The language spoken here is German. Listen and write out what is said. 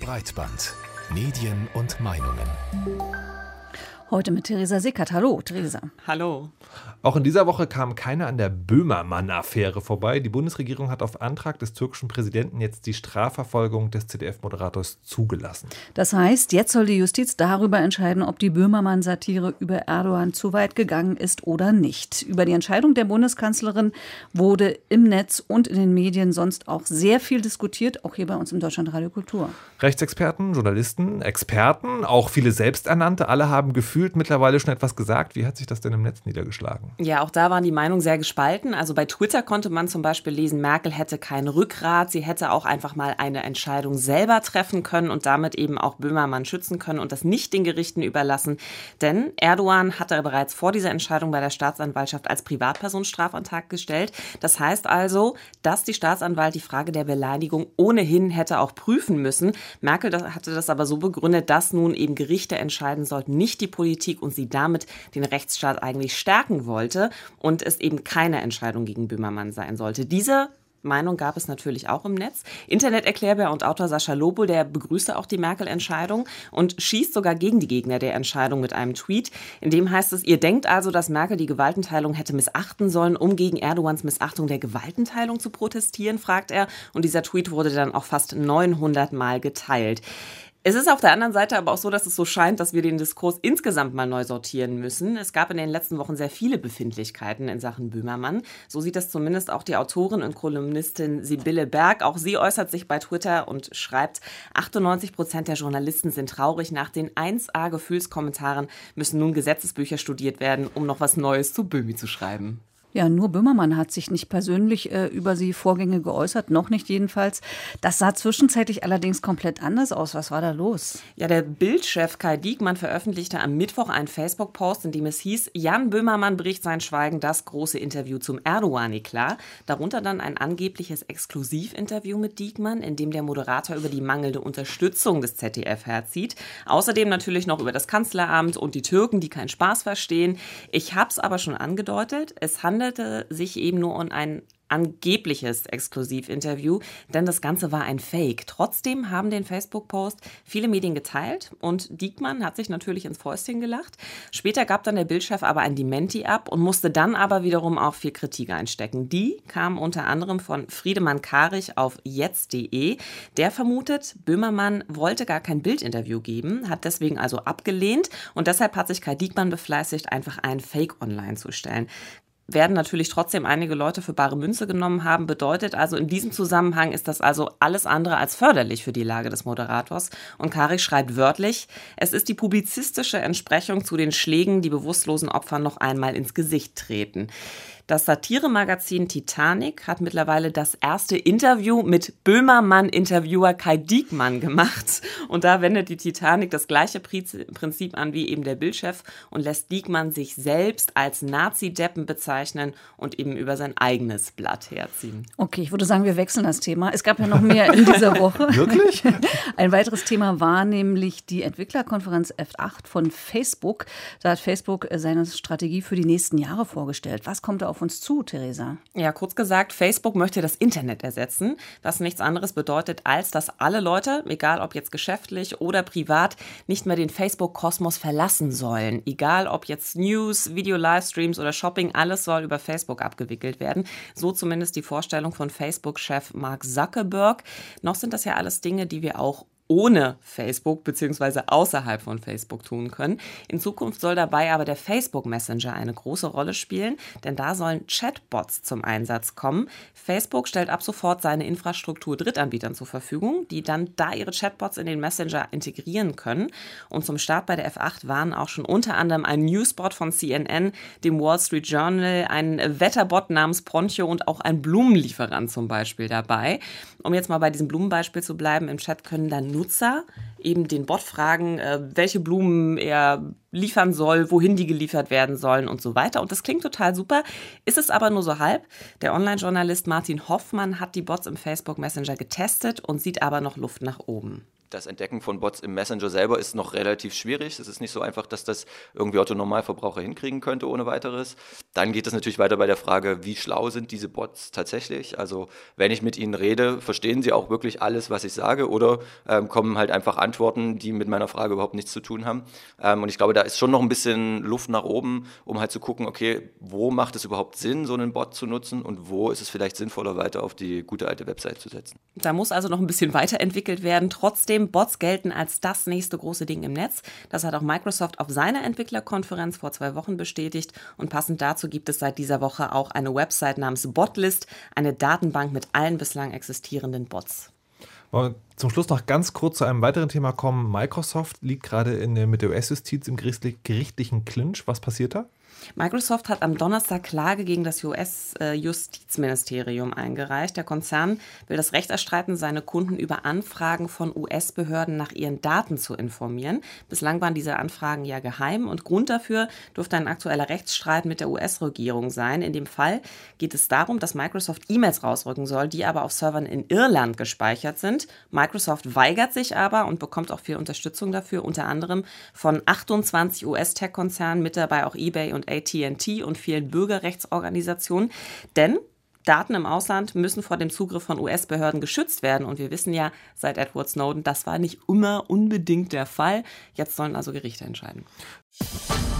Breitband. Medien und Meinungen. Heute mit Theresa Sickert. Hallo, Theresa. Hallo. Auch in dieser Woche kam keiner an der Böhmermann-Affäre vorbei. Die Bundesregierung hat auf Antrag des türkischen Präsidenten jetzt die Strafverfolgung des ZDF-Moderators zugelassen. Das heißt, jetzt soll die Justiz darüber entscheiden, ob die Böhmermann-Satire über Erdogan zu weit gegangen ist oder nicht. Über die Entscheidung der Bundeskanzlerin wurde im Netz und in den Medien sonst auch sehr viel diskutiert, auch hier bei uns im Deutschlandradio Kultur. Rechtsexperten, Journalisten, Experten, auch viele Selbsternannte, alle haben gefühlt mittlerweile schon etwas gesagt. Wie hat sich das denn im Netz niedergeschlagen? Ja, auch da waren die Meinungen sehr gespalten. Also bei Twitter konnte man zum Beispiel lesen, Merkel hätte kein Rückgrat. Sie hätte auch einfach mal eine Entscheidung selber treffen können und damit eben auch Böhmermann schützen können und das nicht den Gerichten überlassen. Denn Erdogan hatte bereits vor dieser Entscheidung bei der Staatsanwaltschaft als Privatperson Strafantrag gestellt. Das heißt also, dass die Staatsanwalt die Frage der Beleidigung ohnehin hätte auch prüfen müssen. Merkel hatte das aber so begründet, dass nun eben Gerichte entscheiden sollten, nicht die Politik, und sie damit den Rechtsstaat eigentlich stärken wollte und es eben keine Entscheidung gegen Böhmermann sein sollte. Diese Meinung gab es natürlich auch im Netz. Interneterklärbär und Autor Sascha Lobo, der begrüßte auch die Merkel-Entscheidung und schießt sogar gegen die Gegner der Entscheidung mit einem Tweet. In dem heißt es, ihr denkt also, dass Merkel die Gewaltenteilung hätte missachten sollen, um gegen Erdogans Missachtung der Gewaltenteilung zu protestieren, fragt er. Und dieser Tweet wurde dann auch fast 900 Mal geteilt. Es ist auf der anderen Seite aber auch so, dass es so scheint, dass wir den Diskurs insgesamt mal neu sortieren müssen. Es gab in den letzten Wochen sehr viele Befindlichkeiten in Sachen Böhmermann. So sieht das zumindest auch die Autorin und Kolumnistin Sibylle Berg. Auch sie äußert sich bei Twitter und schreibt, 98% der Journalisten sind traurig. Nach den 1A-Gefühlskommentaren müssen nun Gesetzesbücher studiert werden, um noch was Neues zu Böhmi zu schreiben. Ja, nur Böhmermann hat sich nicht persönlich über die Vorgänge geäußert, noch nicht jedenfalls. Das sah zwischenzeitlich allerdings komplett anders aus. Was war da los? Ja, der Bild-Chef Kai Diekmann veröffentlichte am Mittwoch einen Facebook-Post, in dem es hieß, Jan Böhmermann bricht sein Schweigen, das große Interview zum Erdogan-Eklat. Darunter dann ein angebliches Exklusivinterview mit Diekmann, in dem der Moderator über die mangelnde Unterstützung des ZDF herzieht. Außerdem natürlich noch über das Kanzleramt und die Türken, die keinen Spaß verstehen. Ich habe es aber schon angedeutet, es handelte sich eben nur um ein angebliches Exklusivinterview, denn das Ganze war ein Fake. Trotzdem haben den Facebook-Post viele Medien geteilt und Diekmann hat sich natürlich ins Fäustchen gelacht. Später gab dann der Bildchef aber ein Dementi ab und musste dann aber wiederum auch viel Kritik einstecken. Die kam unter anderem von Friedemann Karich auf jetzt.de. Der vermutet, Böhmermann wollte gar kein Bildinterview geben, hat deswegen also abgelehnt und deshalb hat sich Kai Diekmann befleißigt, einfach ein Fake online zu stellen. Werden natürlich trotzdem einige Leute für bare Münze genommen haben, bedeutet also in diesem Zusammenhang ist das also alles andere als förderlich für die Lage des Moderators. Und Karich schreibt wörtlich, es ist die publizistische Entsprechung zu den Schlägen, die bewusstlosen Opfern noch einmal ins Gesicht treten. Das Satiremagazin Titanic hat mittlerweile das erste Interview mit Böhmermann-Interviewer Kai Diekmann gemacht. Und da wendet die Titanic das gleiche Prinzip an wie eben der Bildchef und lässt Diekmann sich selbst als Nazi-Deppen bezeichnen und eben über sein eigenes Blatt herziehen. Okay, ich würde sagen, wir wechseln das Thema. Es gab ja noch mehr in dieser Woche. Wirklich? Ein weiteres Thema war nämlich die Entwicklerkonferenz F8 von Facebook. Da hat Facebook seine Strategie für die nächsten Jahre vorgestellt. Was kommt da auf uns zu, Theresa? Ja, kurz gesagt, Facebook möchte das Internet ersetzen, was nichts anderes bedeutet, als dass alle Leute, egal ob jetzt geschäftlich oder privat, nicht mehr den Facebook-Kosmos verlassen sollen. Egal ob jetzt News, Video-Livestreams oder Shopping, alles soll über Facebook abgewickelt werden. So zumindest die Vorstellung von Facebook-Chef Mark Zuckerberg. Noch sind das ja alles Dinge, die wir auch ohne Facebook bzw. außerhalb von Facebook tun können. In Zukunft soll dabei aber der Facebook Messenger eine große Rolle spielen, denn da sollen Chatbots zum Einsatz kommen. Facebook stellt ab sofort seine Infrastruktur Drittanbietern zur Verfügung, die dann da ihre Chatbots in den Messenger integrieren können. Und zum Start bei der F8 waren auch schon unter anderem ein Newsbot von CNN, dem Wall Street Journal, ein Wetterbot namens Proncho und auch ein Blumenlieferant zum Beispiel dabei. Um jetzt mal bei diesem Blumenbeispiel zu bleiben, im Chat können dann Nutzer eben den Bot fragen, welche Blumen er liefern soll, wohin die geliefert werden sollen und so weiter. Und das klingt total super, ist es aber nur so halb. Der Online-Journalist Martin Hoffmann hat die Bots im Facebook Messenger getestet und sieht aber noch Luft nach oben. Das Entdecken von Bots im Messenger selber ist noch relativ schwierig. Es ist nicht so einfach, dass das irgendwie Otto-Normalverbraucher hinkriegen könnte ohne weiteres. Dann geht es natürlich weiter bei der Frage, wie schlau sind diese Bots tatsächlich? Also wenn ich mit ihnen rede, verstehen sie auch wirklich alles, was ich sage, oder kommen halt einfach Antworten, die mit meiner Frage überhaupt nichts zu tun haben. Und ich glaube, da ist schon noch ein bisschen Luft nach oben, um halt zu gucken, okay, wo macht es überhaupt Sinn, so einen Bot zu nutzen und wo ist es vielleicht sinnvoller, weiter auf die gute alte Website zu setzen. Da muss also noch ein bisschen weiterentwickelt werden. Trotzdem, Bots gelten als das nächste große Ding im Netz. Das hat auch Microsoft auf seiner Entwicklerkonferenz vor 2 Wochen bestätigt. Und passend dazu gibt es seit dieser Woche auch eine Website namens Botlist, eine Datenbank mit allen bislang existierenden Bots. Wollen wir zum Schluss noch ganz kurz zu einem weiteren Thema kommen. Microsoft liegt gerade mit der US-Justiz im gerichtlichen Clinch. Was passiert da? Microsoft hat am Donnerstag Klage gegen das US-Justizministerium eingereicht. Der Konzern will das Recht erstreiten, seine Kunden über Anfragen von US-Behörden nach ihren Daten zu informieren. Bislang waren diese Anfragen ja geheim und Grund dafür dürfte ein aktueller Rechtsstreit mit der US-Regierung sein. In dem Fall geht es darum, dass Microsoft E-Mails rausrücken soll, die aber auf Servern in Irland gespeichert sind. Microsoft weigert sich aber und bekommt auch viel Unterstützung dafür, unter anderem von 28 US-Tech-Konzernen, mit dabei auch eBay und AT&T und vielen Bürgerrechtsorganisationen. Denn Daten im Ausland müssen vor dem Zugriff von US-Behörden geschützt werden. Und wir wissen ja seit Edward Snowden, das war nicht immer unbedingt der Fall. Jetzt sollen also Gerichte entscheiden.